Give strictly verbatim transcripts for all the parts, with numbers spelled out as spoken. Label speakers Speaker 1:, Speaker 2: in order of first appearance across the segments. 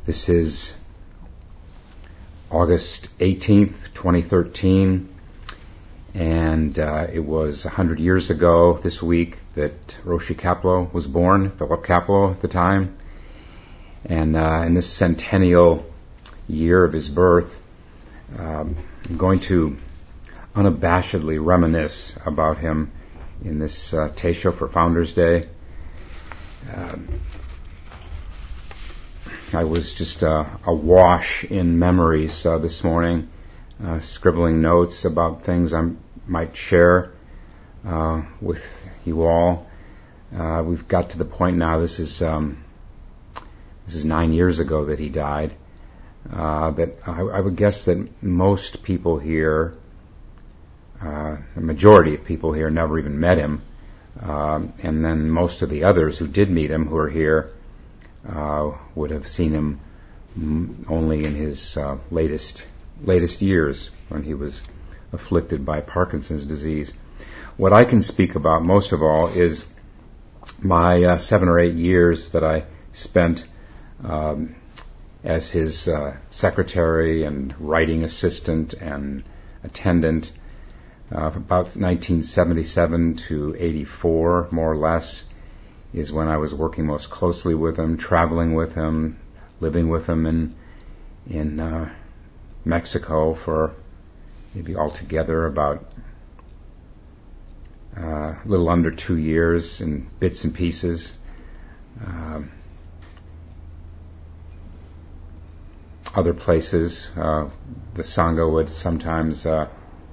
Speaker 1: This is August eighteenth, twenty thirteen, and uh, it was one hundred years ago this week that Roshi Kapleau was born, Philip Kapleau at the time. And uh, in this centennial year of his birth, um, I'm going to unabashedly reminisce about him in this uh, Teisho for Founders Day. Um, I was just uh, awash in memories uh, this morning, uh, scribbling notes about things I might share uh, with you all. Uh, we've got to the point now, this is um, this is nine years ago that he died, uh, that I, I would guess that most people here, uh, the majority of people here never even met him, um, and then most of the others who did meet him, who are here, Uh, would have seen him m- only in his uh, latest latest years when he was afflicted by Parkinson's disease. What I can speak about most of all is my uh, seven or eight years that I spent um, as his uh, secretary and writing assistant and attendant. Uh, about nineteen seventy-seven to eighty-four, more or less, is when I was working most closely with him, traveling with him, living with him in in uh, Mexico for maybe altogether about uh, a little under two years in bits and pieces. Um, other places, uh, the Sangha would sometimes uh,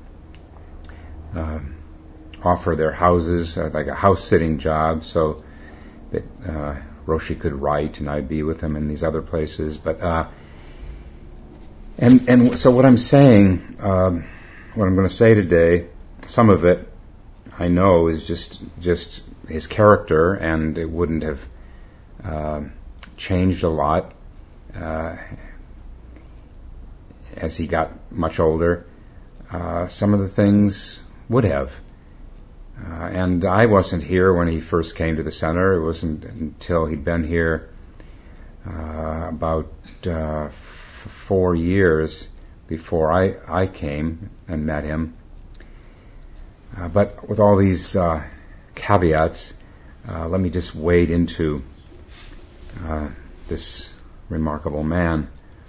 Speaker 1: uh, offer their houses, uh, like a house-sitting job, so that uh, Roshi could write and I'd be with him in these other places. But uh, and and so what I'm saying, um, what I'm going to say today, some of it I know is just just his character, and it wouldn't have uh, changed a lot uh, as he got much older. Uh, some of the things would have. Uh, and I wasn't here when he first came to the center. It wasn't until he'd been here uh, about uh, f- four years before I, I came and met him. Uh, but with all these uh, caveats, uh, let me just wade into uh, this remarkable man.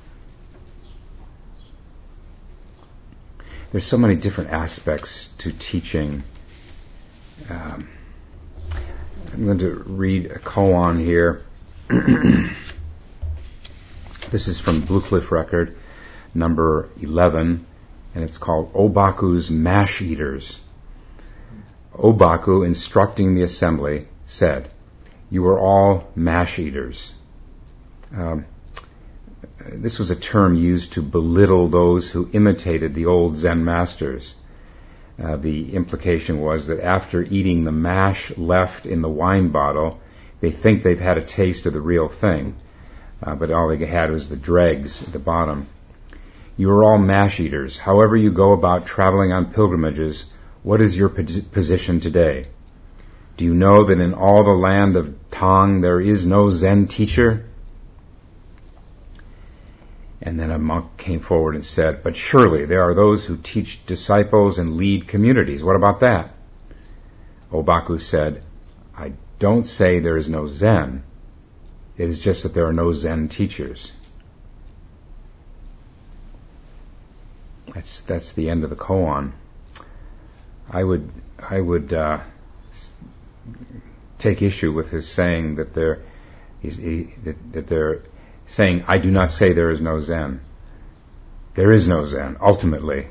Speaker 1: There's so many different aspects to teaching. Um, I'm going to read a koan here. This is from Blue Cliff Record, number eleven, and it's called Obaku's Mash Eaters. Obaku, instructing the assembly, said, "You are all mash eaters." Um, this was a term used to belittle those who imitated the old Zen masters. Uh, the implication was that after eating the mash left in the wine bottle, they think they've had a taste of the real thing, uh, but all they had was the dregs at the bottom. You are all mash eaters. However you go about traveling on pilgrimages, what is your pos- position today? Do you know that in all the land of Tang there is no Zen teacher? And then a monk came forward and said, "But surely there are those who teach disciples and lead communities. What about that?" Obaku said, "I don't say there is no Zen. It is just that there are no Zen teachers." That's that's the end of the koan. I would I would uh, take issue with his saying that there is that, that there. saying, "I do not say there is no Zen." There is no Zen, ultimately.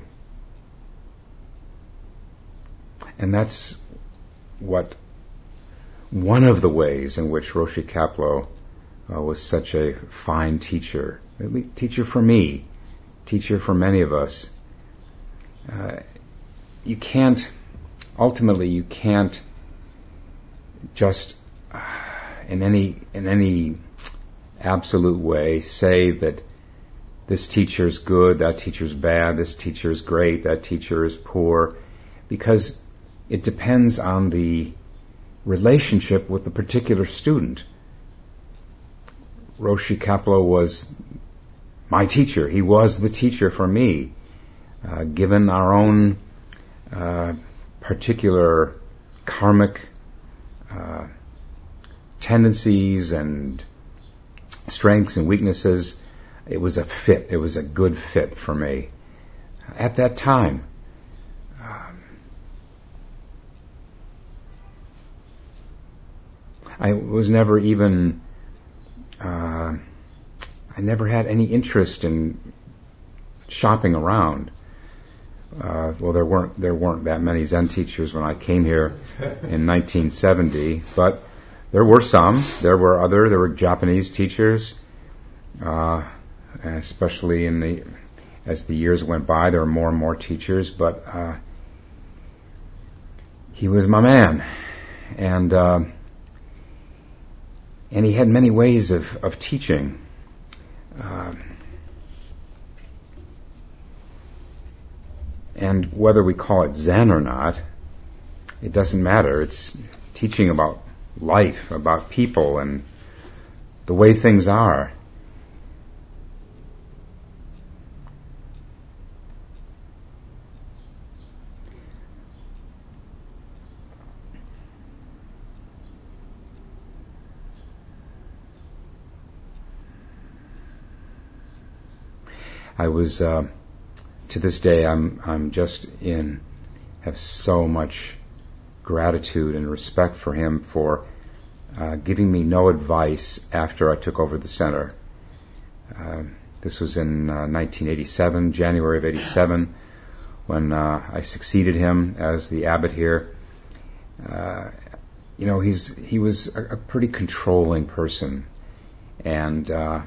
Speaker 1: And that's what, one of the ways in which Roshi Kapleau uh, was such a fine teacher, at least teacher for me, teacher for many of us. Uh, you can't, ultimately you can't just uh, in any, in any absolute way say that this teacher is good, that teacher is bad, this teacher is great, that teacher is poor, because it depends on the relationship with the particular student. Roshi Kapleau was my teacher. He was the teacher for me, uh, given our own uh, particular karmic uh, tendencies and strengths and weaknesses. It was a fit. It was a good fit for me at that time. Um, I was never even. Uh, I never had any interest in shopping around. Uh, well, there weren't there weren't that many Zen teachers when I came here in nineteen seventy, but there were some. There were other. There were Japanese teachers, uh, especially in the as the years went by. There were more and more teachers, but uh, he was my man, and uh, and he had many ways of of teaching. Uh, and whether we call it Zen or not, it doesn't matter. It's teaching about life, about people, and the way things are. I was, uh, to this day, I'm I'm just in, have so much gratitude and respect for him for uh, giving me no advice after I took over the center. Uh, this was in uh, nineteen eighty-seven, January of eighty-seven, when uh, I succeeded him as the abbot here. Uh, you know, he's he was a, a pretty controlling person, and uh,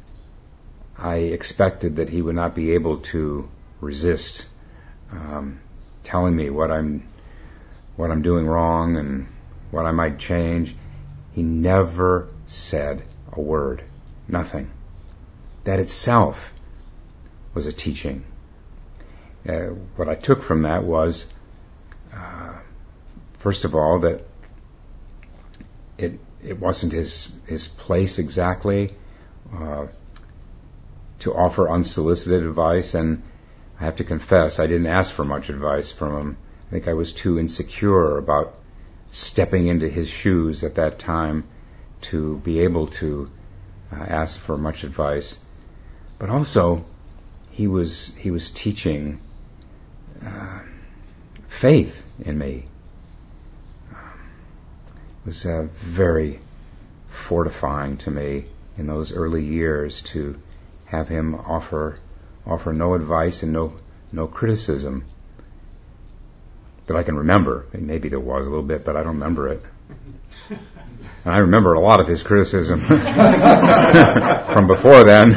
Speaker 1: I expected that he would not be able to resist um, telling me what I'm what I'm doing wrong and what I might change. He never said a word, nothing. That itself was a teaching. Uh, what I took from that was, uh, first of all, that it it wasn't his his place exactly Uh, to offer unsolicited advice, and I have to confess, I didn't ask for much advice from him. I think I was too insecure about stepping into his shoes at that time to be able to uh, ask for much advice. But also, he was he was teaching uh, faith in me. Um, it was uh, very fortifying to me in those early years to have him offer offer no advice and no no criticism that I can remember. Maybe there was a little bit, but I don't remember it. And I remember a lot of his criticism from before then.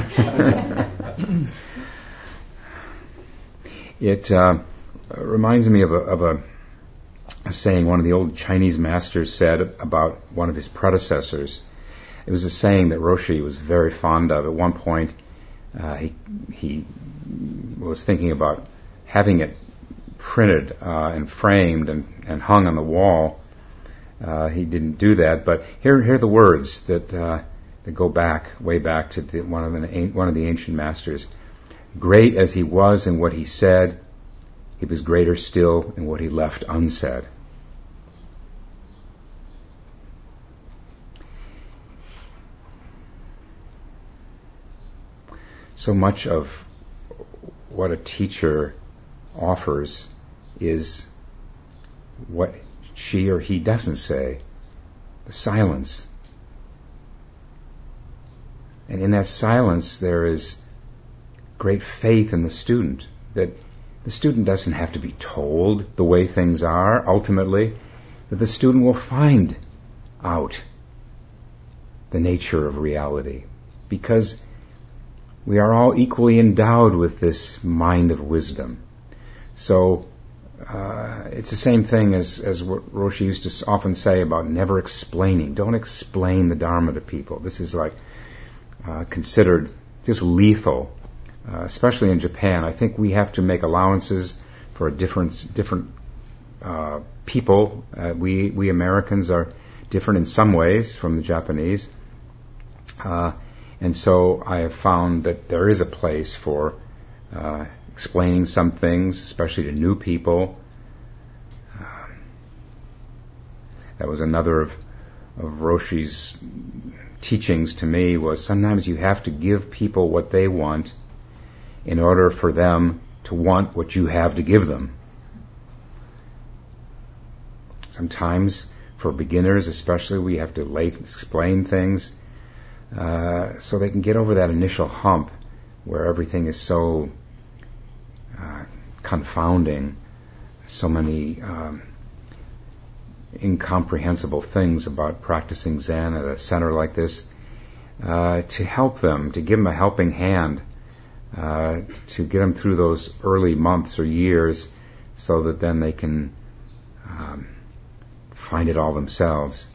Speaker 1: It uh, reminds me of a, of a, a saying one of the old Chinese masters said about one of his predecessors. It was a saying that Roshi was very fond of. At one point, Uh, he he was thinking about having it printed uh, and framed and, and hung on the wall. Uh, he didn't do that, but here here are the words that uh, that go back way back to the, one of the one of the ancient masters. Great as he was in what he said, he was greater still in what he left unsaid. So much of what a teacher offers is what she or he doesn't say, the silence. And in that silence there is great faith in the student, that the student doesn't have to be told the way things are ultimately, that the student will find out the nature of reality, because we are all equally endowed with this mind of wisdom. So uh, it's the same thing as, as what Roshi used to often say about never explaining. Don't explain the Dharma to people. This is like uh, considered just lethal, uh, especially in Japan. I think we have to make allowances for a different different uh, people. Uh, we we Americans are different in some ways from the Japanese. Uh, And so I have found that there is a place for uh, explaining some things, especially to new people. Uh, that was another of, of Roshi's teachings to me, was sometimes you have to give people what they want in order for them to want what you have to give them. Sometimes, for beginners especially, we have to lay, explain things uh, so they can get over that initial hump where everything is so uh, confounding, so many um, incomprehensible things about practicing Zen at a center like this, uh, to help them, to give them a helping hand, uh, to get them through those early months or years so that then they can um, find it all themselves.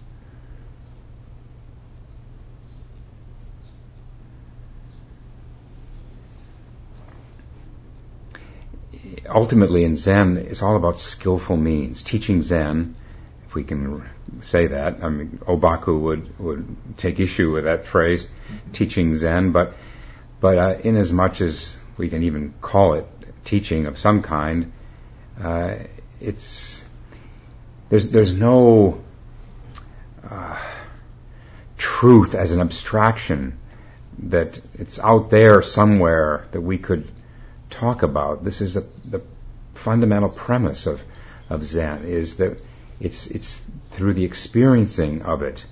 Speaker 1: Ultimately in Zen, it's all about skillful means. Teaching Zen, if we can say that, I mean, Obaku would, would take issue with that phrase, teaching Zen, but but uh, in as much as we can even call it teaching of some kind, uh, it's there's there's no uh, truth as an abstraction that it's out there somewhere that we could talk about. This is a, the fundamental premise of of Zen, is that it's it's through the experiencing of it.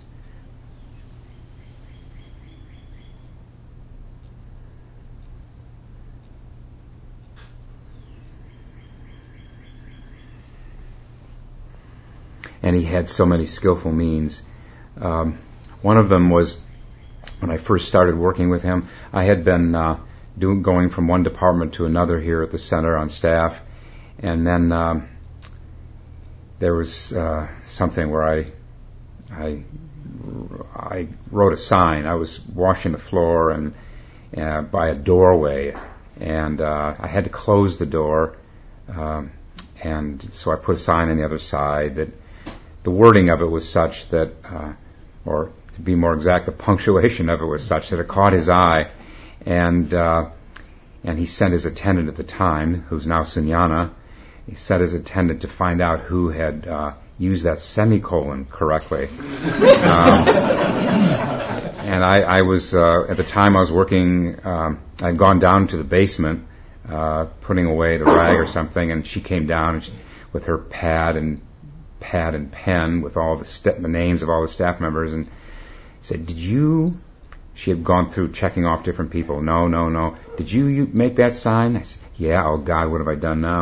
Speaker 1: And he had so many skillful means. Um, one of them was, when I first started working with him, I had been uh, doing going from one department to another here at the center on staff, and then um, there was uh, something where I, I I wrote a sign. I was washing the floor and uh, by a doorway, and uh, I had to close the door, um, and so I put a sign on the other side that the wording of it was such that, uh, or to be more exact, the punctuation of it was such that it caught his eye, and uh, and he sent his attendant at the time, who's now Sunyana. He sent his attendant to find out who had uh, used that semicolon correctly. um, and I, I was, uh, at the time I was working, um, I'd gone down to the basement, uh, putting away the rag or something, and she came down and she, with her pad and pad and pen with all the, st- the names of all the staff members, and said, "Did you?" She had gone through checking off different people. No, no, no. Did you, you make that sign? I said, "Yeah." "Oh God, what have I done now?"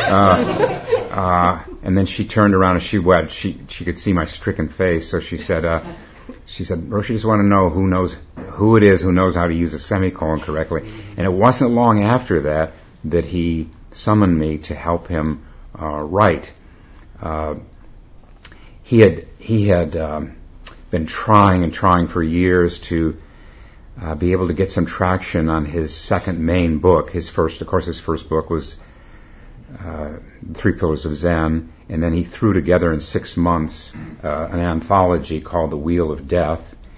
Speaker 1: uh, uh, and then she turned around and she wept. She she could see my stricken face, so she said, uh, "She said, Roshi, just want to know who knows who it is who knows how to use a semicolon correctly." And it wasn't long after that that he summoned me to help him uh, write. Uh, he had he had um, been trying and trying for years to Uh, be able to get some traction on his second main book. His first, of course, his first book was uh, Three Pillars of Zen, and then he threw together in six months uh, an anthology called The Wheel of Death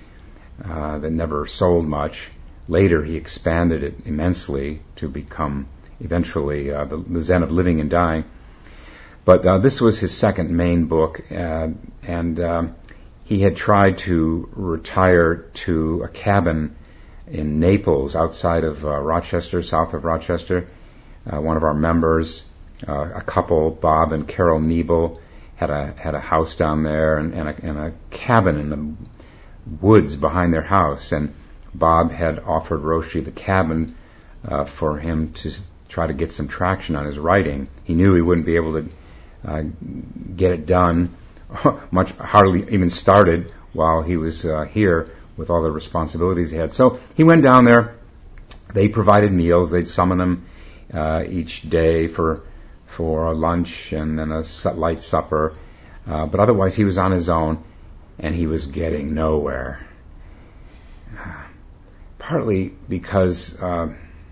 Speaker 1: uh, that never sold much. Later, he expanded it immensely to become eventually uh, the, the Zen of Living and Dying. But uh, this was his second main book, uh, and um, he had tried to retire to a cabin in Naples, outside of uh, Rochester, south of Rochester. Uh, one of our members, uh, a couple, Bob and Carol Niebel, had a had a house down there and, and, a, and a cabin in the woods behind their house. And Bob had offered Roshi the cabin uh, for him to try to get some traction on his writing. He knew he wouldn't be able to uh, get it done, much hardly even started while he was uh, here, with all the responsibilities he had. So he went down there. They provided meals. They'd summon him uh, each day for for a lunch and then a light supper. Uh, but otherwise, he was on his own, and he was getting nowhere. Uh, partly because, uh,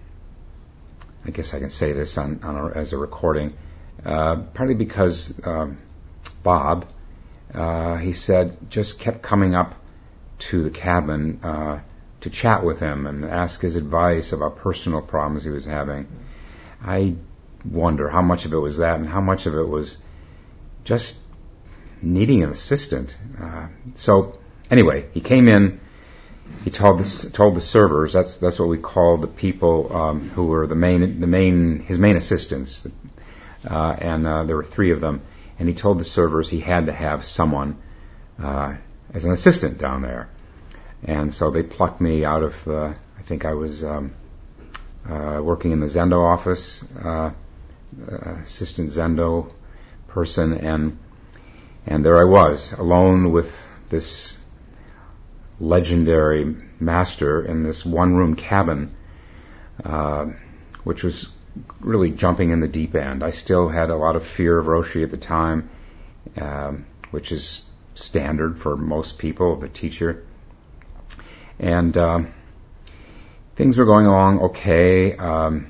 Speaker 1: I guess I can say this on, on a, as a recording, uh, partly because um, Bob, uh, he said, just kept coming up to the cabin uh, to chat with him and ask his advice about personal problems he was having. I wonder how much of it was that and how much of it was just needing an assistant. Uh, so anyway, he came in. He told the, told the servers. That's that's what we call the people um, who were the main the main his main assistants, uh, and uh, there were three of them. And he told the servers he had to have someone uh, as an assistant down there. And so they plucked me out of. Uh, I think I was um, uh, working in the Zendo office, uh, uh, assistant Zendo person, and and there I was alone with this legendary master in this one-room cabin, uh, which was really jumping in the deep end. I still had a lot of fear of Roshi at the time, um, which is standard for most people, of a teacher. And um, things were going along okay, um,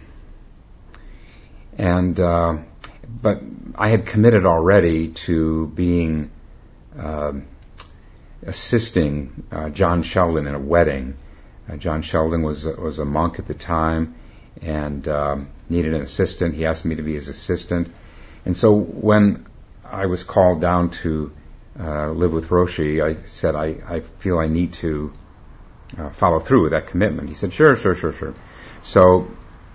Speaker 1: and uh, but I had committed already to being uh, assisting uh, John Sheldon in a wedding. Uh, John Sheldon was was a monk at the time and um, needed an assistant. He asked me to be his assistant, and so when I was called down to uh, live with Roshi, I said I, I feel I need to uh, follow through with that commitment. He said sure, sure, sure, sure. So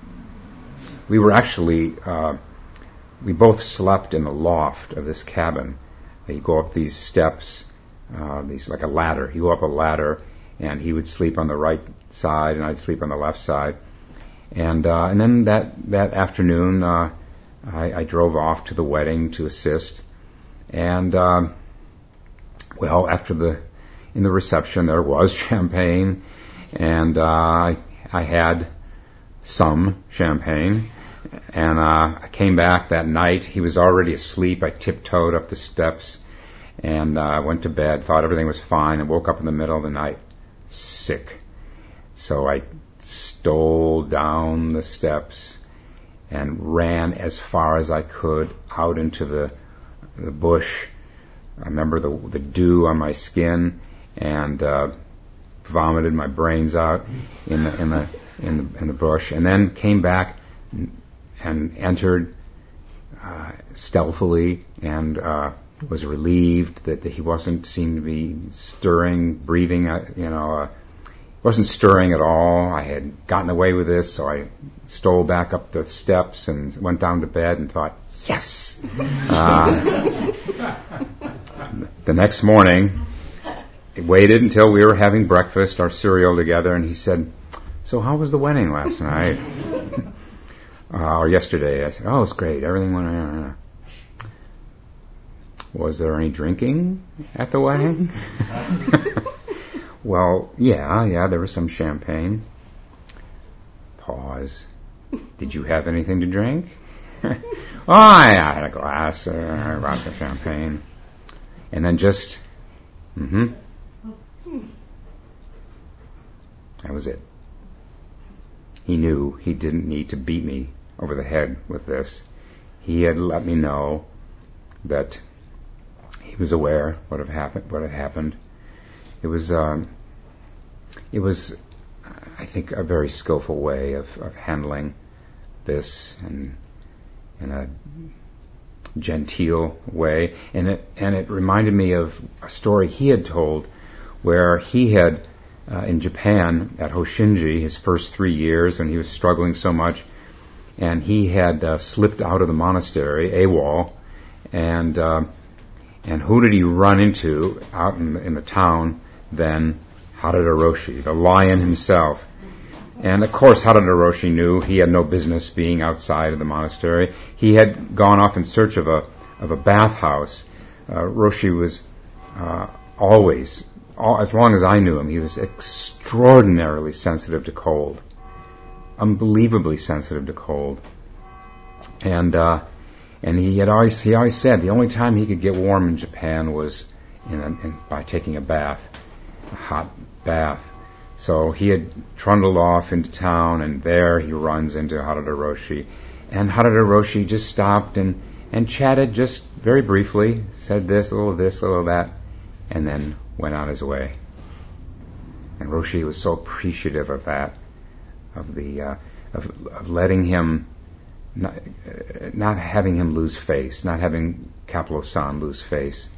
Speaker 1: we were actually uh, we both slept in the loft of this cabin. You go up these steps. Uh, these like a ladder. You go up a ladder, and he would sleep on the right side, and I'd sleep on the left side. And uh, and then that that afternoon, uh, I, I drove off to the wedding to assist. And uh, well, after the in the reception, there was champagne, and uh, I, I had some champagne. And uh, I came back that night. He was already asleep. I tiptoed up the steps. And I uh, went to bed, thought everything was fine, and woke up in the middle of the night sick. So I stole down the steps and ran as far as I could out into the the bush. I remember the the dew on my skin, and uh, vomited my brains out in the in the in the in the bush, and then came back and entered uh, stealthily and. Uh, was relieved that, that he wasn't seemed to be stirring, breathing, uh, you know, uh, wasn't stirring at all. I had gotten away with this, so I stole back up the steps and went down to bed and thought, yes! Uh, the next morning, I waited until we were having breakfast, our cereal together, and he said, so how was the wedding last night? uh, or yesterday? I said, oh, it's great. Everything went... Uh, Was there any drinking at the wedding? Well, yeah, yeah, there was some champagne. Pause. Did you have anything to drink? Oh, I, I had a glass, uh, a glass of champagne. And then just, mm-hmm. That was it. He knew he didn't need to beat me over the head with this. He had let me know that he was aware what had happened. What had happened. It was, um, it was, I think, a very skillful way of, of handling this, and in a genteel way. And it and it reminded me of a story he had told, where he had uh, in Japan at Hoshinji, his first three years, and he was struggling so much, and he had uh, slipped out of the monastery, AWOL, and. Uh, And who did he run into out in the, in the town then? Harada Roshi, the lion himself. And of course Harada Roshi knew he had no business being outside of the monastery. He had gone off in search of a of a bathhouse. Uh, Roshi was uh, always, all, as long as I knew him, he was extraordinarily sensitive to cold. Unbelievably sensitive to cold. And uh And he had always he always said the only time he could get warm in Japan was in, a, in by taking a bath, a hot bath. So he had trundled off into town, and there he runs into Harada Roshi. And Harada Roshi just stopped and, and chatted just very briefly, said this, a little of this, a little of that, and then went on his way. And Roshi was so appreciative of that, of the uh, of, of letting him, not, uh, not having him lose face, not having Kaplo-san lose face.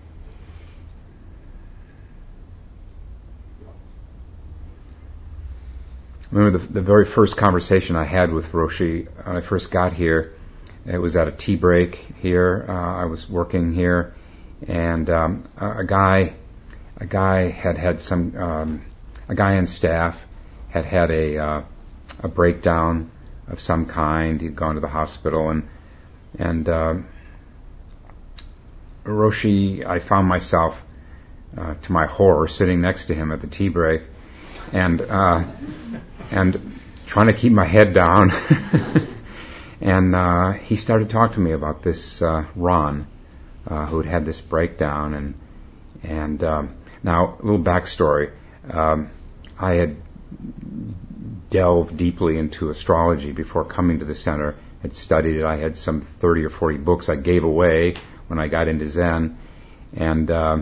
Speaker 1: I remember the, the very first conversation I had with Roshi when I first got here. It was at a tea break here. Uh, I was working here, and um, a, a guy, a guy had had some, um, a guy on staff had had a uh, a breakdown of some kind. He'd gone to the hospital, and and uh, Roshi, I found myself, uh, to my horror, sitting next to him at the tea break, and uh, and trying to keep my head down. And uh, he started talking to me about this uh, Ron, uh, who had had this breakdown, and and um, now a little backstory. Um, I had delved deeply into astrology before coming to the center. Had studied it. I had some thirty or forty books I gave away when I got into Zen, and uh,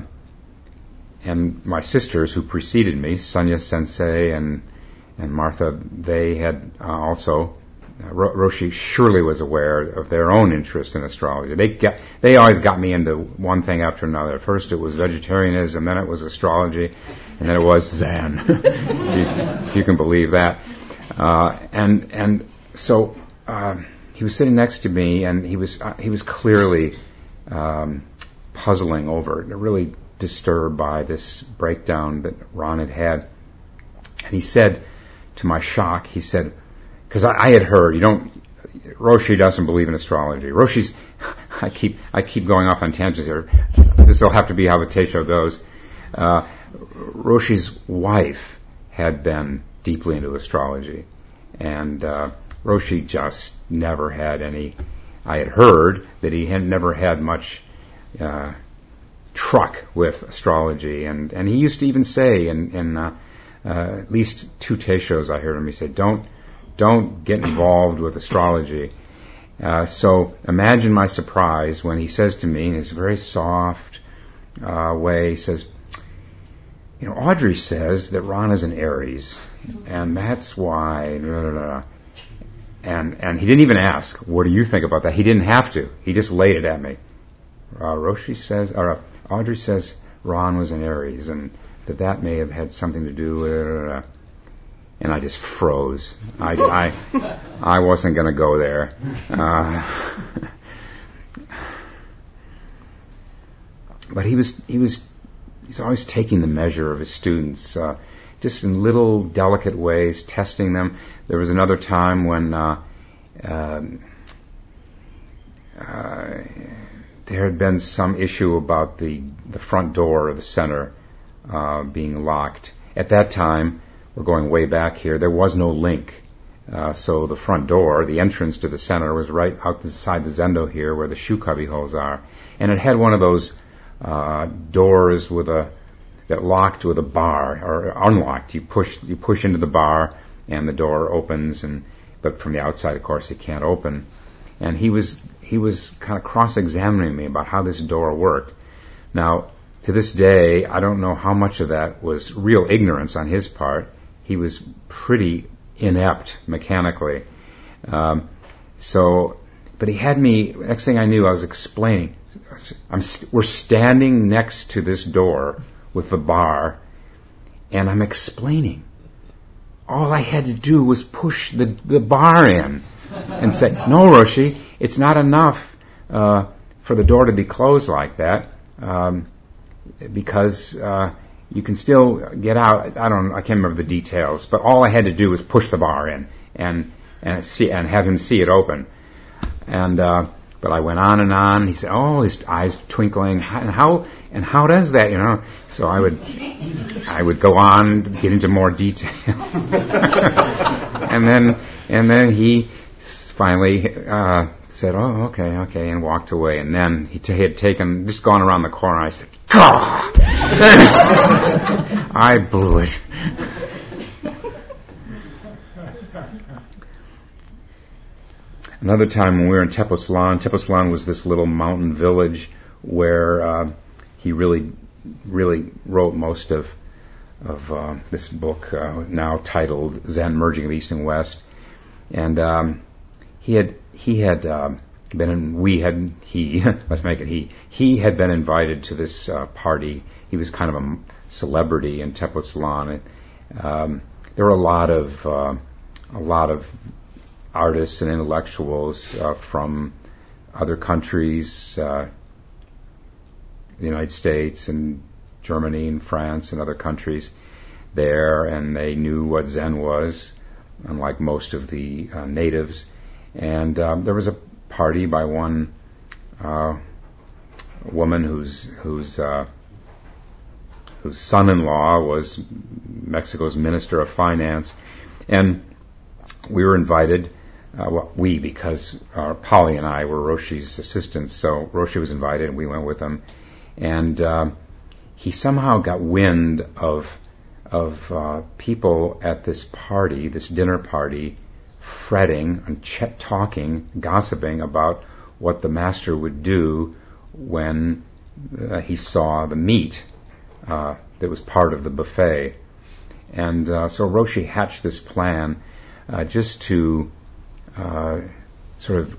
Speaker 1: and my sisters who preceded me, Sonia Sensei and and Martha, they had uh, also. Uh, Roshi surely was aware of their own interest in astrology. They got, they always got me into one thing after another. First it was vegetarianism, then it was astrology, and then it was Zen. if, you, if you can believe that. Uh, and and so uh, he was sitting next to me, and he was uh, he was clearly um, puzzling over it, really disturbed by this breakdown that Ron had had. And he said, to my shock, he said, because I, I had heard, you don't, Roshi doesn't believe in astrology. Roshi's, I keep, I keep going off on tangents here. This will have to be how the Teisho goes. Uh, Roshi's wife had been deeply into astrology, and uh, Roshi just never had any. I had heard that he had never had much uh, truck with astrology, and, and he used to even say in, in uh, uh, at least two Teishos I heard him. He said, "Don't." Don't get involved with astrology. Uh, so imagine my surprise when he says to me in his very soft uh, way, he says, you know, Audrey says that Ron is an Aries, and that's why, blah, blah, blah. And, and he didn't even ask, what do you think about that? He didn't have to. He just laid it at me. Uh, Roshi says, or uh, Audrey says Ron was an Aries, and that that may have had something to do with, blah, blah, blah. And I just froze. I, I, I wasn't going to go there. Uh, but he was, he was, he's always taking the measure of his students, uh, just in little delicate ways, testing them. There was another time when uh, um, uh, there had been some issue about the the front door of the center uh, being locked. At that time, we're going way back here, there was no link. Uh, so the front door, the entrance to the center, was right outside the Zendo here where the shoe cubby holes are. And it had one of those uh, doors with a that locked with a bar, or unlocked. You push you push into the bar and the door opens, and but from the outside, of course, it can't open. And he was he was kind of cross-examining me about how this door worked. Now, to this day, I don't know how much of that was real ignorance on his part. He was pretty inept mechanically. Um, so, but he had me, next thing I knew, I was explaining. I'm st- we're standing next to this door with the bar, and I'm explaining. All I had to do was push the, the bar in and say, no, Roshi, it's not enough uh, for the door to be closed like that, um, because... Uh, You can still get out. I don't. I can't remember the details, but all I had to do was push the bar in and and see and have him see it open. And uh, but I went on and on. He said, "Oh, his eyes twinkling. And how and how does that? You know?" So I would I would go on, get into more detail, and then and then he finally uh, said, "Oh, okay, okay," and walked away. And then he, t- he had taken just gone around the corner. I said, "Gah!" I blew it. Another time when we were in Tepoztlan, Tepoztlan was this little mountain village where uh, he really, really wrote most of of uh, this book, uh, now titled Zen: Merging of East and West. And um, he had he had uh, been in, we had he let's make it he he had been invited to this uh, party. He was kind of a celebrity in Tepoztlan. Um, there were a lot of uh, a lot of artists and intellectuals uh, from other countries, uh, the United States and Germany and France and other countries there, and they knew what Zen was, unlike most of the uh, natives. And um, there was a party by one uh, woman whose whose uh, whose son-in-law was Mexico's Minister of Finance, and we were invited. Uh, well, we, because uh, Polly and I were Roshi's assistants, so Roshi was invited, and we went with him. And uh, he somehow got wind of of uh, people at this party, this dinner party, fretting and ch- talking, gossiping about what the master would do when uh, he saw the meat uh, that was part of the buffet. And uh, so Roshi hatched this plan uh, just to uh, sort of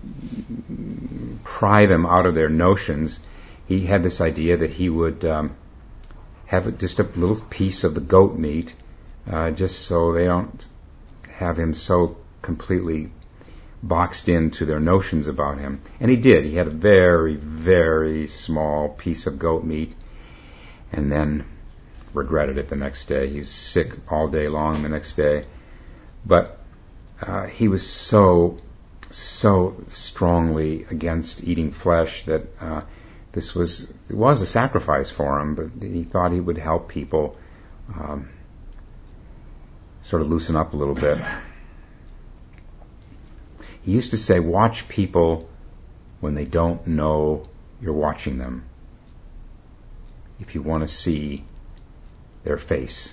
Speaker 1: pry them out of their notions. He had this idea that he would um, have just a little piece of the goat meat, uh, just so they don't have him so completely boxed into their notions about him. And he did. He had a very, very small piece of goat meat, and then regretted it the next day. He was sick all day long the next day. But uh, he was so, so strongly against eating flesh that uh, this was, it was a sacrifice for him, but he thought he would help people um, sort of loosen up a little bit. He used to say, watch people when they don't know you're watching them, if you want to see their face.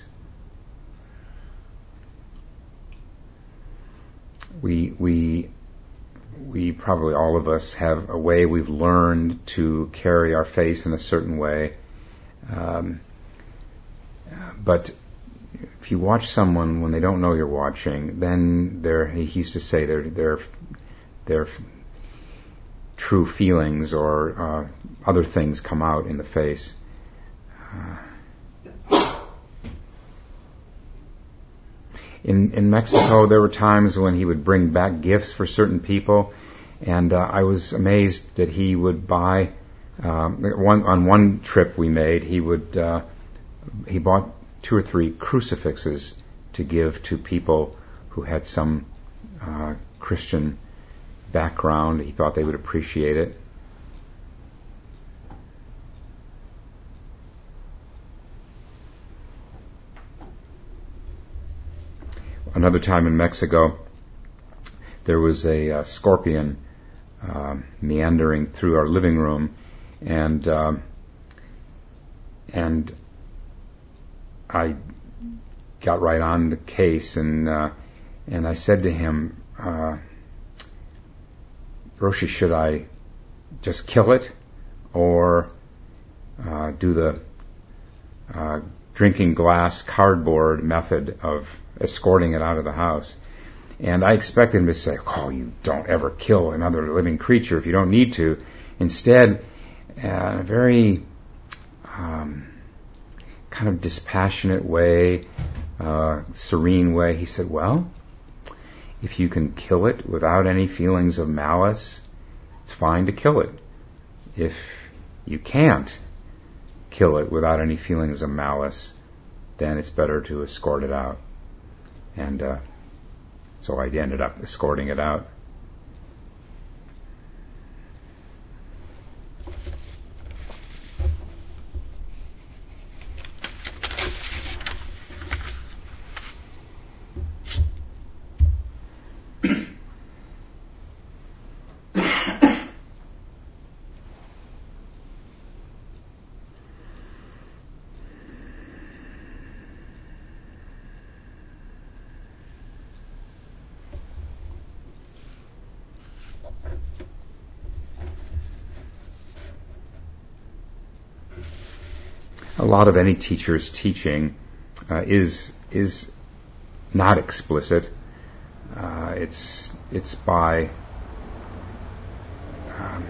Speaker 1: We, we, we probably, all of us, have a way we've learned to carry our face in a certain way. Um, but if you watch someone when they don't know you're watching, then their, he used to say, their their their true feelings or uh, other things come out in the face. Uh, in in Mexico, there were times when he would bring back gifts for certain people, and uh, I was amazed that he would buy. Um, one on one trip we made, he would uh, he bought two or three crucifixes to give to people who had some uh, Christian background. He thought they would appreciate it. Another time in Mexico, there was a uh, scorpion uh, meandering through our living room, and uh, and I got right on the case, and uh, and I said to him, uh, Roshi, should I just kill it, or uh, do the uh, drinking glass cardboard method of escorting it out of the house? And I expected him to say, oh, you don't ever kill another living creature if you don't need to. Instead, uh, in a very um, kind of dispassionate way, uh, serene way, he said, well, if you can kill it without any feelings of malice, it's fine to kill it. If you can't kill it without any feelings of malice, then it's better to escort it out. And uh, so I ended up escorting it out. A lot of any teacher's teaching uh, is is not explicit. Uh, it's it's by um,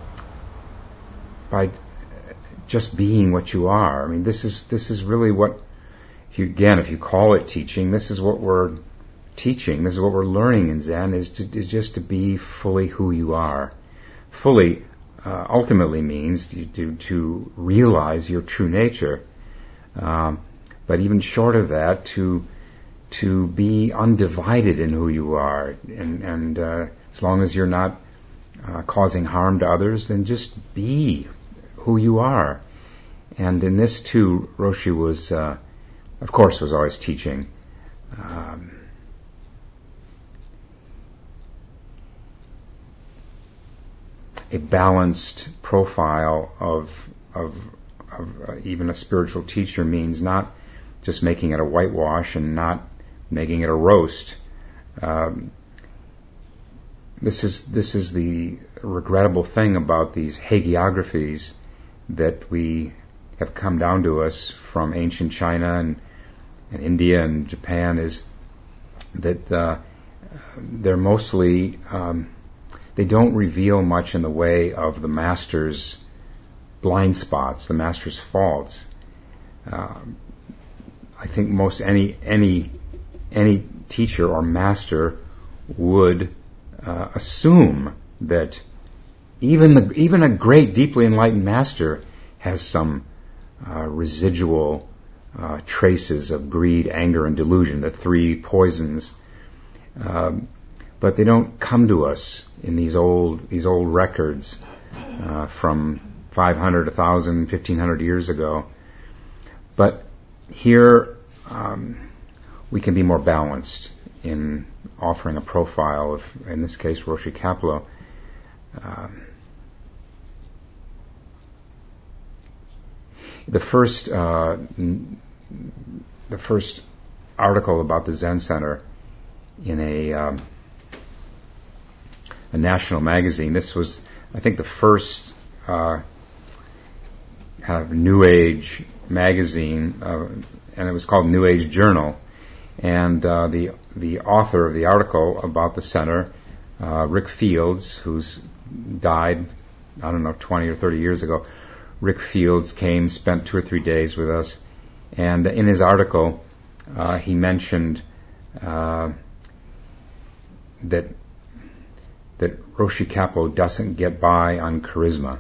Speaker 1: by just being what you are. I mean, this is this is really what, if you, again, if you call it teaching, this is what we're teaching. This is what we're learning in Zen, is to is just to be fully who you are. Fully uh, ultimately means to, to to realize your true nature. Um, but even short of that, to to be undivided in who you are, and and uh, as long as you're not uh, causing harm to others, then just be who you are. And in this too, Roshi was, uh, of course, was always teaching. Um, a balanced profile of of, of uh, even a spiritual teacher means not just making it a whitewash and not making it a roast. Um, this is this is the regrettable thing about these hagiographies that we have come down to us from ancient China and, and India and Japan, is that uh, they're mostly um, they don't reveal much in the way of the master's blind spots, the master's faults. Uh, I think most any any any teacher or master would uh, assume that even the even a great, deeply enlightened master has some uh, residual uh, traces of greed, anger, and delusion, the three poisons. Um, but they don't come to us in these old these old records uh, from five hundred, one thousand, fifteen hundred years ago. But here um, we can be more balanced in offering a profile of, in this case, Roshi Kapleau. Um, the first uh, n- the first article about the Zen Center in a um, a national magazine. This was, I think, the first uh, kind of New Age magazine, uh, and it was called New Age Journal. And uh, the the author of the article about the center, uh, Rick Fields, who's died, I don't know, twenty or thirty years ago. Rick Fields came, spent two or three days with us, and in his article, uh, he mentioned uh, that that Roshi Kapleau doesn't get by on charisma.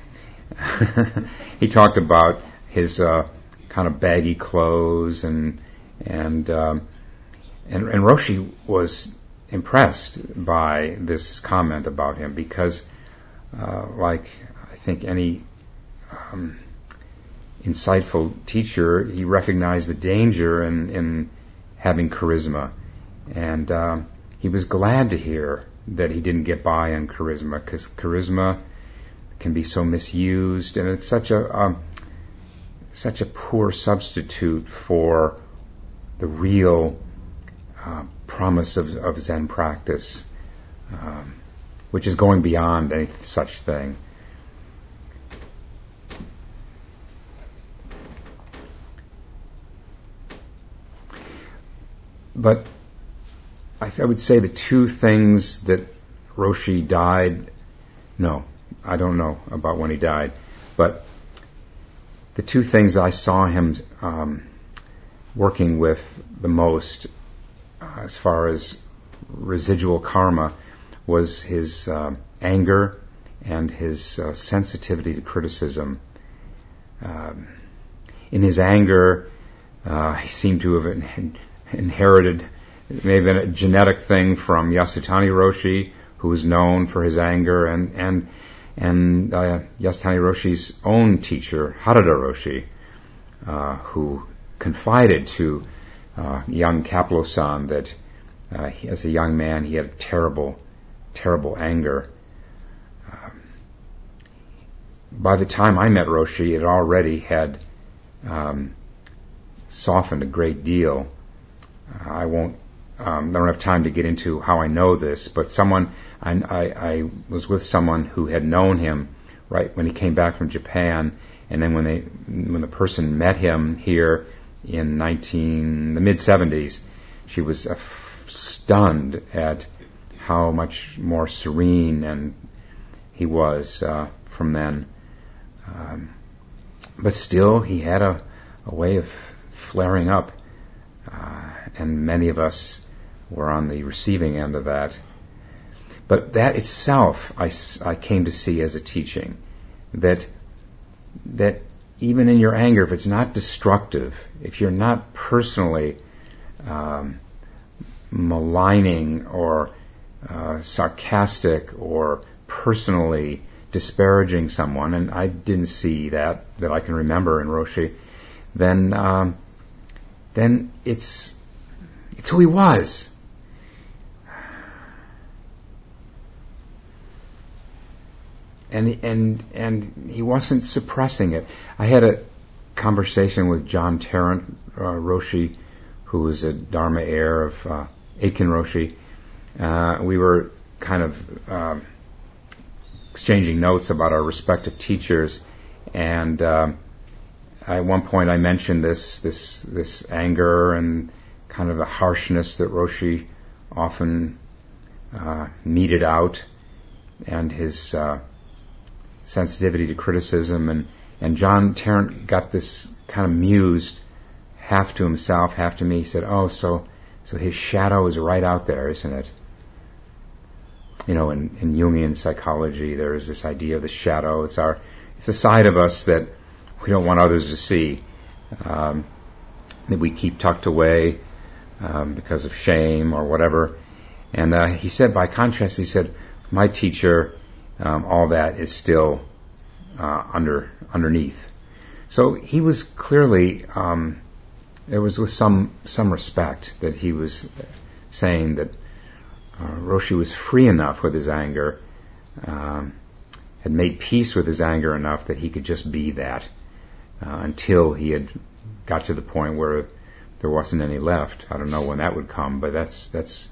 Speaker 1: He talked about his uh, kind of baggy clothes, and and, um, and and Roshi was impressed by this comment about him, because, uh, like I think any um, insightful teacher, he recognized the danger in, in having charisma, and um, he was glad to hear that he didn't get by on charisma, because charisma can be so misused, and it's such a um, such a poor substitute for the real uh, promise of, of Zen practice, um, which is going beyond any such thing. But I, I would say the two things that Roshi died, no, I don't know about when he died, but the two things I saw him um, working with the most, uh, as far as residual karma, was his uh, anger and his uh, sensitivity to criticism. Um, in his anger, uh, he seemed to have in- inherited, it may have been a genetic thing from Yasutani Roshi, who was known for his anger, and and and uh, Yasutani Roshi's own teacher, Harada Roshi, uh, who confided to uh, young Kapleau-san that uh, he, as a young man he had terrible, terrible anger. Um, by the time I met Roshi, it already had um, softened a great deal. Uh, I won't. Um, I don't have time to get into how I know this, but someone I, I, I was with someone who had known him right when he came back from Japan, and then when they when the person met him here in nineteen the mid seventies, she was uh, f- stunned at how much more serene and he was uh, from then. Um, but still, he had a, a way of flaring up, uh, and many of us were on the receiving end of that. But that itself, I, I came to see as a teaching, that that even in your anger, if it's not destructive, if you're not personally um, maligning or uh, sarcastic or personally disparaging someone, and I didn't see that, that I can remember in Roshi, then um, then it's it's who he was. And and and he wasn't suppressing it. I had a conversation with John Tarrant uh, Roshi, who was a Dharma heir of uh, Aitken Roshi. Uh, we were kind of uh, exchanging notes about our respective teachers, and uh, at one point I mentioned this this this anger and kind of the harshness that Roshi often uh, meted out, and his uh, sensitivity to criticism, and, and John Tarrant got this kind of mused, half to himself, half to me. He said, "Oh, so so his shadow is right out there, isn't it?" You know, in, in Jungian psychology, there is this idea of the shadow. It's our, it's a side of us that we don't want others to see, um, that we keep tucked away um, because of shame or whatever. And uh, he said, by contrast, he said, my teacher, um, all that is still uh, under underneath. So he was clearly, um, there was with some some respect that he was saying that uh, Roshi was free enough with his anger, um, had made peace with his anger enough that he could just be that uh, until he had got to the point where there wasn't any left. I don't know when that would come, but that's that's.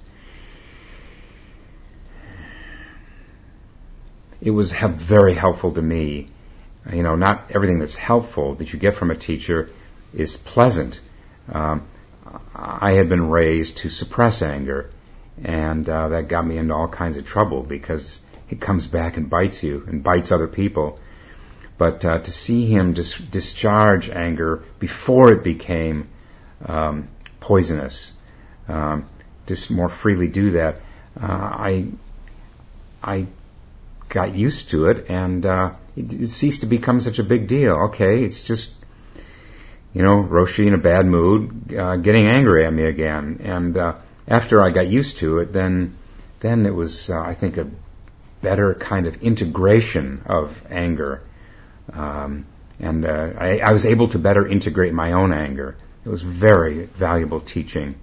Speaker 1: It was very helpful to me. You know, not everything that's helpful that you get from a teacher is pleasant. Um, I had been raised to suppress anger, and uh, that got me into all kinds of trouble because it comes back and bites you and bites other people. But uh, to see him dis- discharge anger before it became um, poisonous, um, just more freely do that, uh, I, I got used to it, and uh, it, it ceased to become such a big deal. Okay, it's just, you know, Roshi in a bad mood, uh, getting angry at me again. And uh, after I got used to it, then then it was, uh, I think, a better kind of integration of anger. Um, and uh, I, I was able to better integrate my own anger. It was very valuable teaching.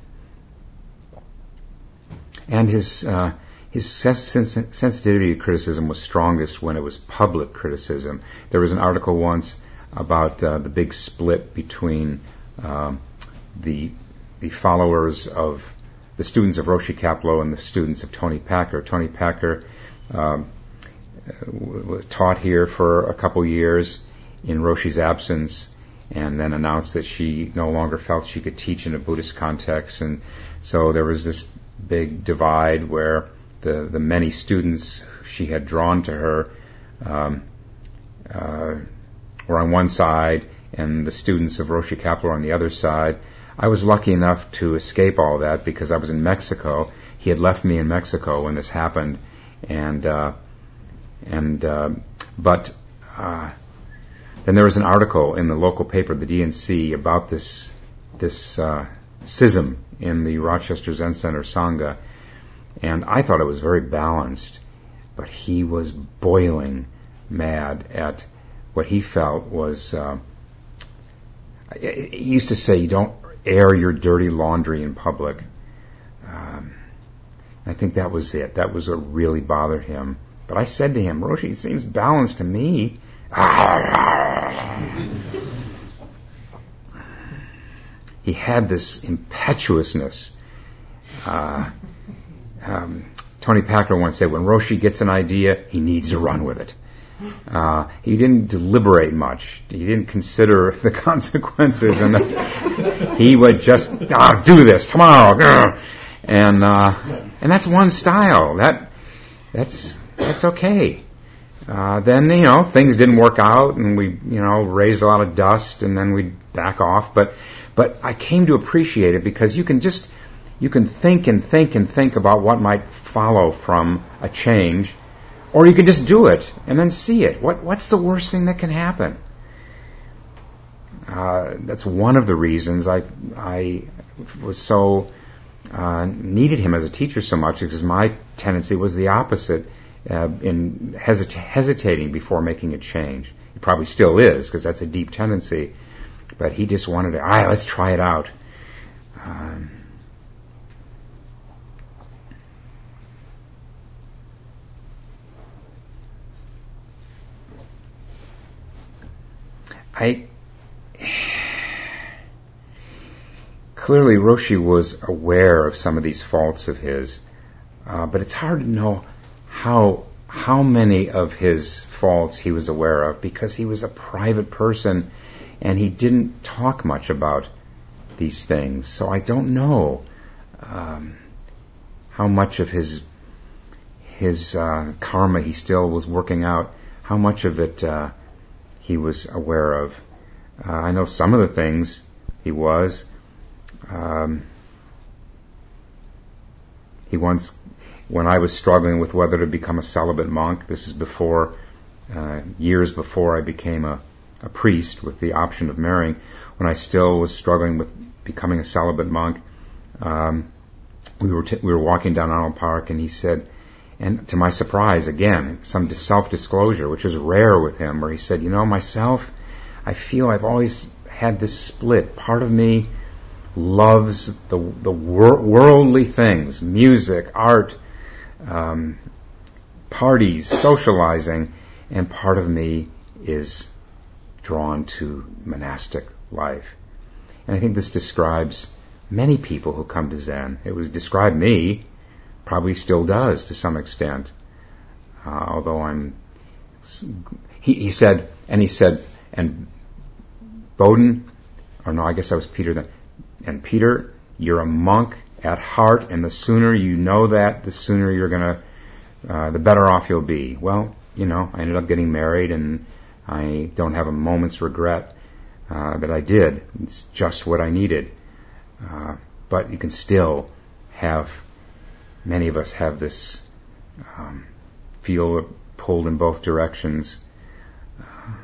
Speaker 1: And his uh, his sens- sensitivity to criticism was strongest when it was public criticism. There was an article once about uh, the big split between um, the the followers of the students of Roshi Kapleau and the students of Tony Packer. Tony Packer um, w- taught here for a couple years in Roshi's absence, and then announced that she no longer felt she could teach in a Buddhist context, and so there was this big divide where the, the many students she had drawn to her um, uh, were on one side, and the students of Roshi Kapleau were on the other side. I was lucky enough to escape all that because I was in Mexico. He had left me in Mexico when this happened, and uh, and uh, but uh, then there was an article in the local paper, the D N C, about this this uh, schism in the Rochester Zen Center Sangha, and I thought it was very balanced, but he was boiling mad at what he felt was. Uh, he used to say, "You don't air your dirty laundry in public." Um, I think that was it. That was what really bothered him. But I said to him, "Roshi, it seems balanced to me." He had this impetuousness. Uh, um, Tony Packer once said, when Roshi gets an idea, he needs to run with it. Uh, he didn't deliberate much. He didn't consider the consequences, and the, he would just ah, do this tomorrow, and uh, and that's one style. That that's that's okay. Uh, then you know things didn't work out, and we you know raised a lot of dust, and then we'd back off. But but I came to appreciate it because you can just you can think and think and think about what might follow from a change. Or you can just do it and then see it. What What's the worst thing that can happen? Uh, that's one of the reasons I I was so uh, needed him as a teacher so much, because my tendency was the opposite, uh, in hesit- hesitating before making a change. It probably still is, because that's a deep tendency. But he just wanted to, all right, let's try it out. Um, I clearly Roshi was aware of some of these faults of his, uh, but it's hard to know how how many of his faults he was aware of, because he was a private person and he didn't talk much about these things. So I don't know um, how much of his his uh, karma he still was working out, how much of it uh, he was aware of. Uh, I know some of the things he was. Um, he once, when I was struggling with whether to become a celibate monk, this is before, uh, years before I became a, a priest with the option of marrying, when I still was struggling with becoming a celibate monk, um, we were t- we were walking down Arnold Park, and he said, and to my surprise, again, some self-disclosure, which is rare with him, where he said, you know, myself, I feel I've always had this split. Part of me loves the the wor- worldly things, music, art, um, parties, socializing, and part of me is drawn to monastic life. And I think this describes many people who come to Zen. It was described me, probably still does to some extent. Uh, although I'm, he, he said, and he said, and Bowden, or no, I guess I was Peter then, and Peter, you're a monk at heart, and the sooner you know that, the sooner you're gonna, uh, the better off you'll be. Well, you know, I ended up getting married, and I don't have a moment's regret uh, that I did. It's just what I needed. Uh, but you can still have, many of us have this um, feel pulled in both directions. Uh,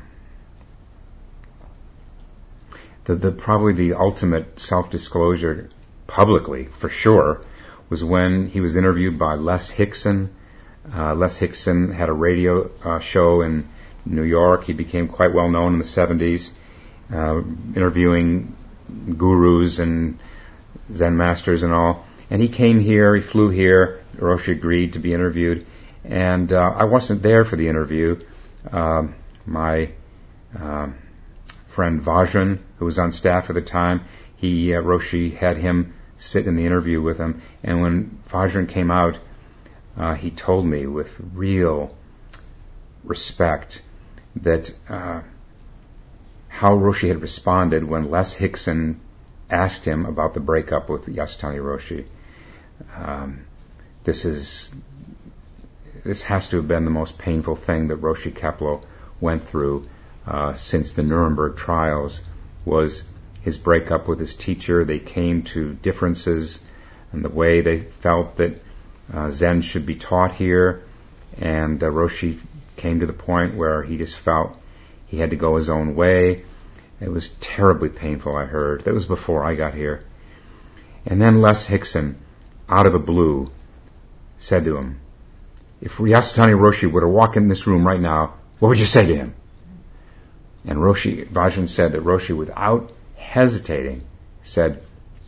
Speaker 1: the, the probably the ultimate self-disclosure publicly, for sure, was when he was interviewed by Les Hickson. Uh, Les Hickson had a radio uh, show in New York. He became quite well known in the seventies, uh, interviewing gurus and Zen masters and all. And he came here, he flew here, Roshi agreed to be interviewed, and uh, I wasn't there for the interview. Um, my uh, friend Vajran, who was on staff at the time, he uh, Roshi had him sit in the interview with him, and when Vajran came out, uh, he told me with real respect that uh, how Roshi had responded when Les Hickson asked him about the breakup with Yasutani Roshi. Um, this is this has to have been the most painful thing that Roshi Keplo went through uh, since the Nuremberg trials, was his breakup with his teacher. They came to differences in the way they felt that uh, Zen should be taught here, and uh, Roshi came to the point where he just felt he had to go his own way. It was terribly painful, I heard. That was before I got here. And then Les Hickson, out of the blue, said to him, if Yasutani Roshi were to walk in this room right now, what would you say to him? And Roshi, Vajran said that Roshi, without hesitating, said,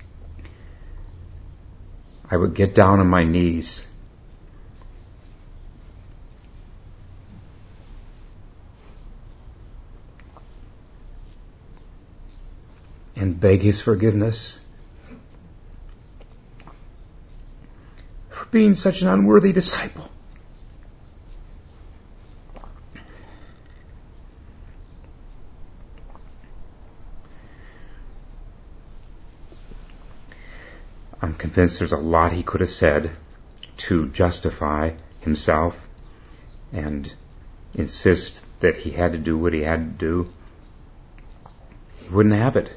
Speaker 1: I would get down on my knees and beg his forgiveness for being such an unworthy disciple. convinced there's a lot he could have said to justify himself and insist that he had to do what he had to do. He wouldn't have it.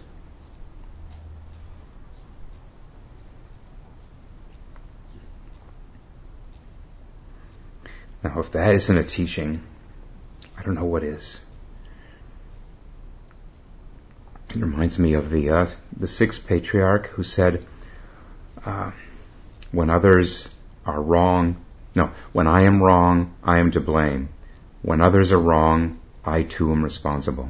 Speaker 1: Now, if that isn't a teaching, I don't know what is. It reminds me of the uh, the sixth patriarch who said, uh, when others are wrong, no, when I am wrong, I am to blame. When others are wrong, I too am responsible.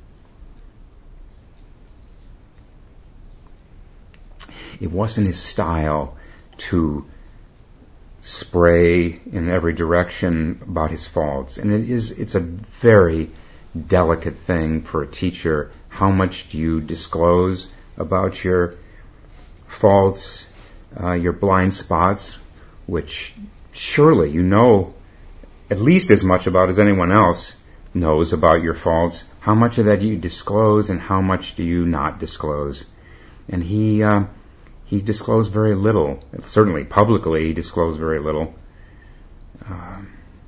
Speaker 1: It wasn't his style to spray in every direction about his faults. And it is, it's a very delicate thing for a teacher. How much do you disclose about your faults, uh, your blind spots, which surely you know at least as much about as anyone else knows about your faults. How much of that do you disclose and how much do you not disclose? And he, uh, he disclosed very little. Certainly publicly he disclosed very little. Uh,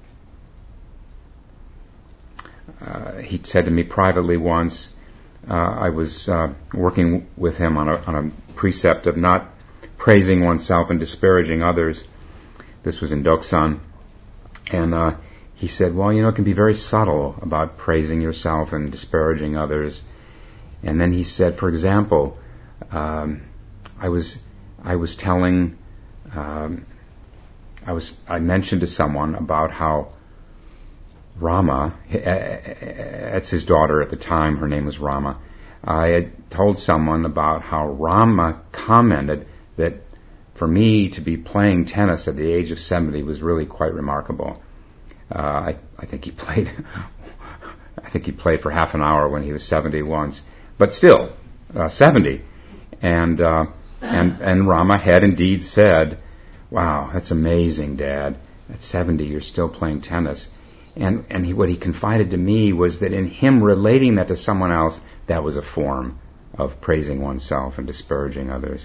Speaker 1: uh, he said to me privately once, uh, I was uh, working with him on a, on a precept of not praising oneself and disparaging others. This was in Doksan. And uh, he said, well, you know, it can be very subtle about praising yourself and disparaging others. And then he said, for example, um, I was I was telling, um, I was I mentioned to someone about how Rama, that's his daughter at the time, her name was Rama. I had told someone about how Rama commented that for me to be playing tennis at the age of seventy was really quite remarkable. Uh, I, I think he played, I think he played for half an hour when he was seventy once, but still, uh, seventy. And, uh, and, and Rama had indeed said, wow, that's amazing, Dad. At seventy, you're still playing tennis. And, and he, what he confided to me was that in him relating that to someone else, that was a form of praising oneself and disparaging others.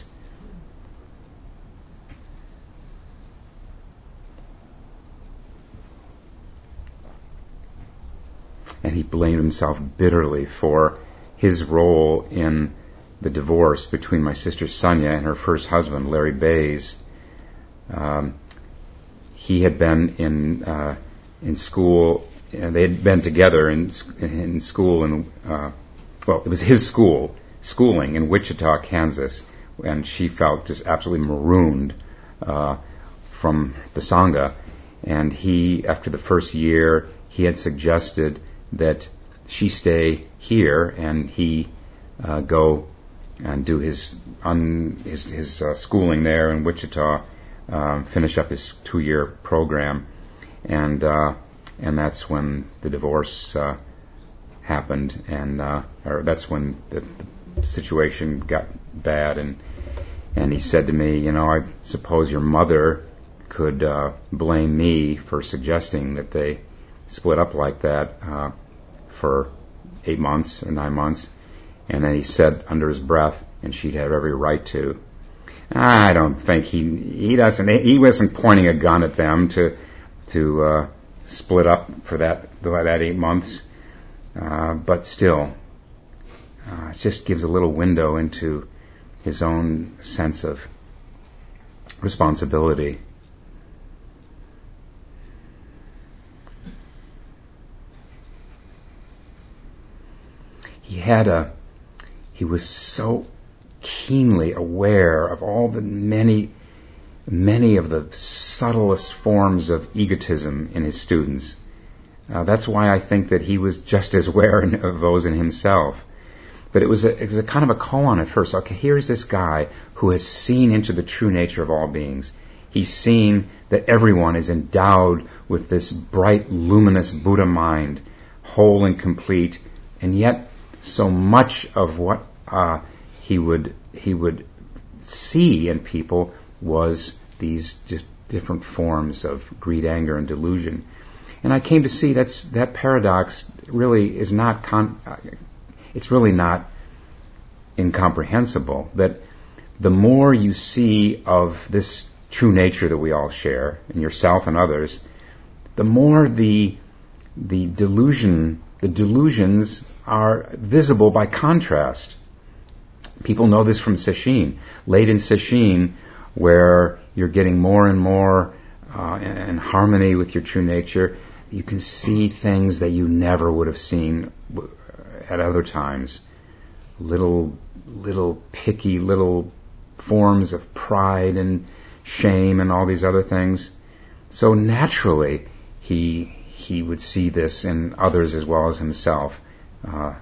Speaker 1: And he blamed himself bitterly for his role in the divorce between my sister Sonia and her first husband, Larry Bays. Um, he had been in uh, in school. Uh, they had been together in in school, and uh, well, it was his school, schooling in Wichita, Kansas, and she felt just absolutely marooned uh, from the Sangha. And he, after the first year, he had suggested that she stay here and he uh, go and do his un, his, his uh, schooling there in Wichita, uh, finish up his two-year program, and uh, and that's when the divorce uh, happened, and uh, or that's when the, the situation got bad, and and he said to me, you know, I suppose your mother could uh, blame me for suggesting that they split up like that uh, for eight months or nine months. And then he said under his breath, and she'd have every right to. I don't think he he doesn't he wasn't pointing a gun at them to to uh, split up for that that eight months. Uh, but still, uh, it just gives a little window into his own sense of responsibility. He had a, he was so keenly aware of all the many, many of the subtlest forms of egotism in his students. Uh, that's why I think that he was just as aware of those in himself. But it was a, it was a kind of a call on at first. Okay, here's this guy who has seen into the true nature of all beings. He's seen that everyone is endowed with this bright, luminous Buddha mind, whole and complete, and yet so much of what uh, he would he would see in people was these just different forms of greed, anger, and delusion. And I came to see that's that paradox really is not con- it's really not incomprehensible. That the more you see of this true nature that we all share, in yourself and others, the more the the delusion, the delusions are visible by contrast. People know this from Sesshin. Late in Sesshin, where you're getting more and more uh, in harmony with your true nature, you can see things that you never would have seen at other times. Little, little picky, little forms of pride and shame and all these other things. So naturally, he he would see this in others as well as himself. Uh,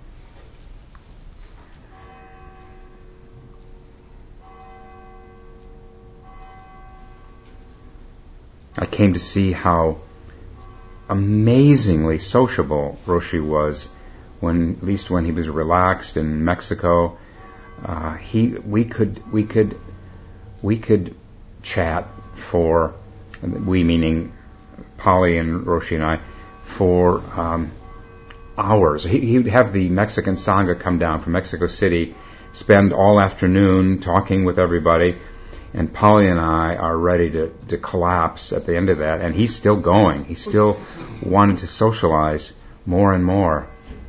Speaker 1: I came to see how amazingly sociable Roshi was when, at least when he was relaxed in Mexico. Uh, he, we could, we could, we could chat for, we meaning Polly and Roshi and I, for um, hours. He, he would have the Mexican Sangha come down from Mexico City, spend all afternoon talking with everybody, and Polly and I are ready to, to collapse at the end of that, and he's still going. He still wanted to socialize more and more.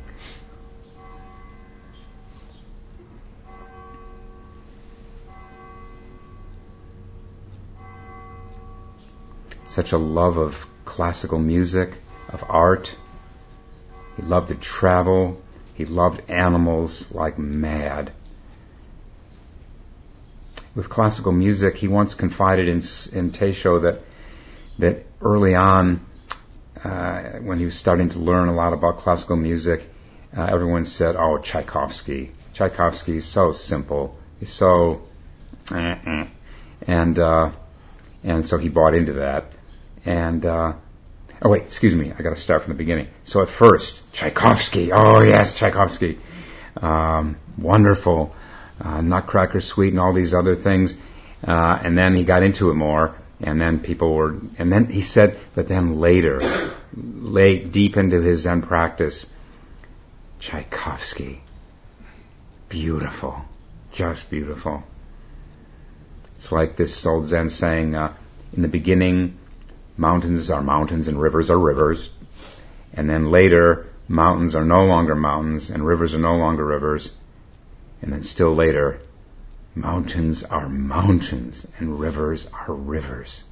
Speaker 1: Such a love of classical music, of art. He loved to travel. He loved animals like mad. With classical music, he once confided in, in Teisho that that early on, uh, when he was starting to learn a lot about classical music, uh, everyone said, "Oh, Tchaikovsky. Tchaikovsky is so simple. He's so," uh-uh. and uh, and so he bought into that. And uh, oh wait, excuse me, I got to start from the beginning. So at first, Tchaikovsky. Oh yes, Tchaikovsky. Um, wonderful. Uh, Nutcracker Suite and all these other things, uh, and then he got into it more, and then people were, and then he said, but then later, late, deep into his Zen practice, Tchaikovsky, beautiful, just beautiful. It's like this old Zen saying, uh, in the beginning, mountains are mountains and rivers are rivers, and then later, mountains are no longer mountains and rivers are no longer rivers. And then still later, mountains are mountains and rivers are rivers.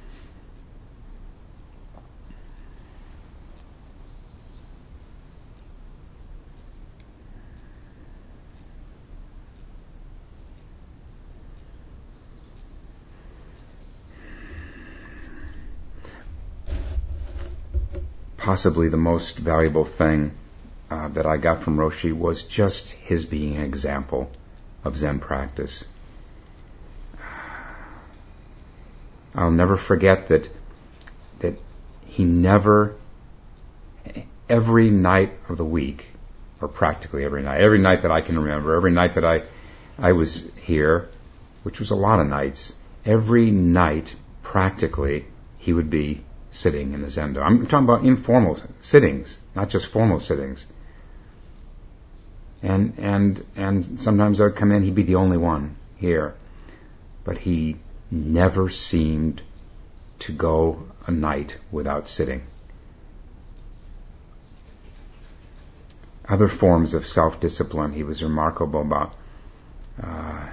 Speaker 1: Possibly the most valuable thing Uh, that I got from Roshi was just his being an example of Zen practice. I'll never forget that that he never, every night of the week, or practically every night, every night that I can remember, every night that I I was here, which was a lot of nights, every night practically he would be sitting in the Zendo. I'm talking about informal sittings, not just formal sittings. And and and sometimes I would come in, he'd be the only one here. But he never seemed to go a night without sitting. Other forms of self-discipline he was remarkable about. Uh,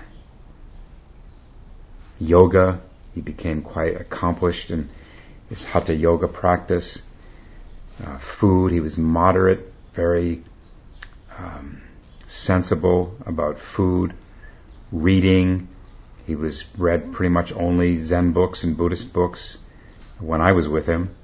Speaker 1: yoga, he became quite accomplished in his Hatha Yoga practice. Uh, food, he was moderate, very um, sensible about food. Reading, he was read pretty much only Zen books and Buddhist books when I was with him.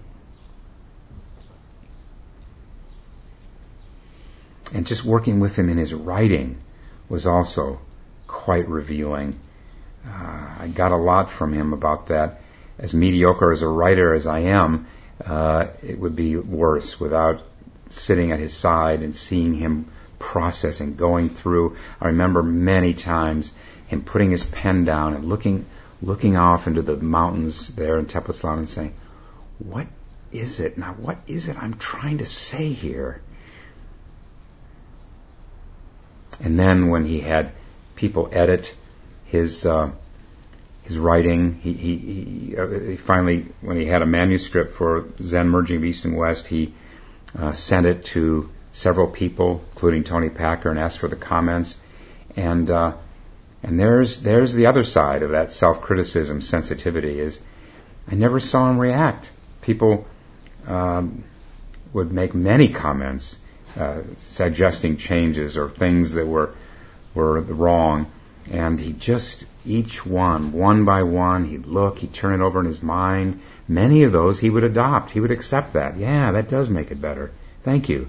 Speaker 1: And just working with him in his writing was also quite revealing. Uh, I got a lot from him about that. As mediocre as a writer as I am, uh, it would be worse without sitting at his side and seeing him processing, going through. I remember many times him putting his pen down and looking looking off into the mountains there in Tepoztlan and saying, what is it? Now, what is it I'm trying to say here? And then when he had people edit his uh, his writing. He, he, he, uh, he finally, when he had a manuscript for Zen Merging of East and West, he uh, sent it to several people, including Tony Packer, and asked for the comments. And uh, and there's there's the other side of that self-criticism, sensitivity, is I never saw him react. People um, would make many comments uh, suggesting changes or things that were were wrong, and he just, each one, one by one, he'd look, he'd turn it over in his mind. Many of those he would adopt. He would accept that. Yeah, that does make it better. Thank you.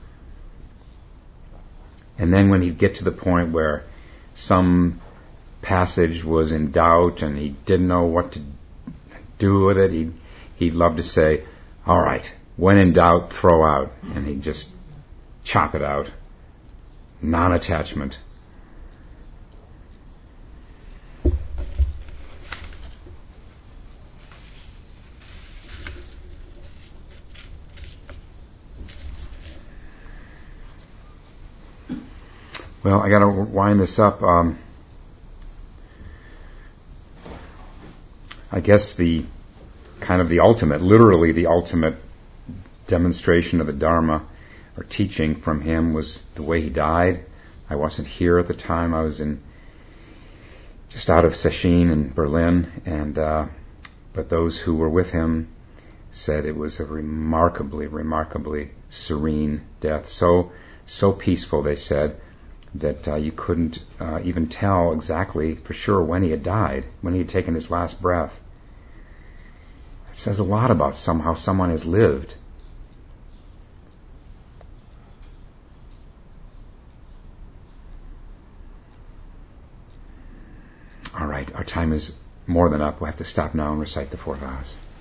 Speaker 1: And then when he'd get to the point where some passage was in doubt and he didn't know what to do with it, he'd, he'd love to say, all right, when in doubt, throw out. And he'd just chop it out. Non-attachment. Well, I got to wind this up. Um, I guess the kind of the ultimate, literally the ultimate demonstration of the Dharma or teaching from him was the way he died. I wasn't here at the time. I was in just out of Sechshin in Berlin, and uh, but those who were with him said it was a remarkably, remarkably serene death. So, so peaceful, they said, that uh, you couldn't uh, even tell exactly for sure when he had died, when he had taken his last breath. It says a lot about some, how someone has lived. All right, our time is more than up. We'll have to stop now and recite the four vows.